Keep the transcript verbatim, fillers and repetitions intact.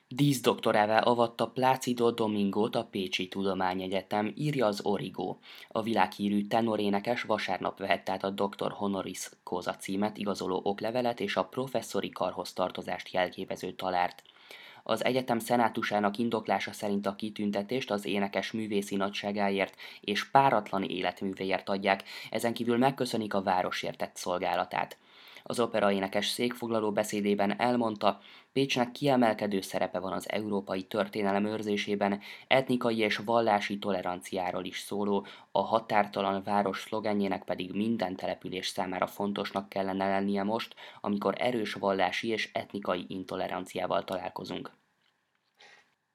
Díszdoktorává avatta Plácido Domingót a Pécsi Tudományegyetem, írja az Origo. A világhírű tenorénekes vasárnap vehette át a doktor honoris causa címet igazoló oklevelet és a professzori karhoz tartozást jelképező talárt. Az egyetem szenátusának indoklása szerint a kitüntetést az énekes művészi nagyságáért és páratlan életművéért adják, ezenkívül megköszönik a városért tett szolgálatát. Az operaénekes székfoglaló beszédében elmondta, Pécsnek kiemelkedő szerepe van az európai történelem őrzésében, etnikai és vallási toleranciáról is szóló, a határtalan város szlogenjének pedig minden település számára fontosnak kellene lennie most, amikor erős vallási és etnikai intoleranciával találkozunk.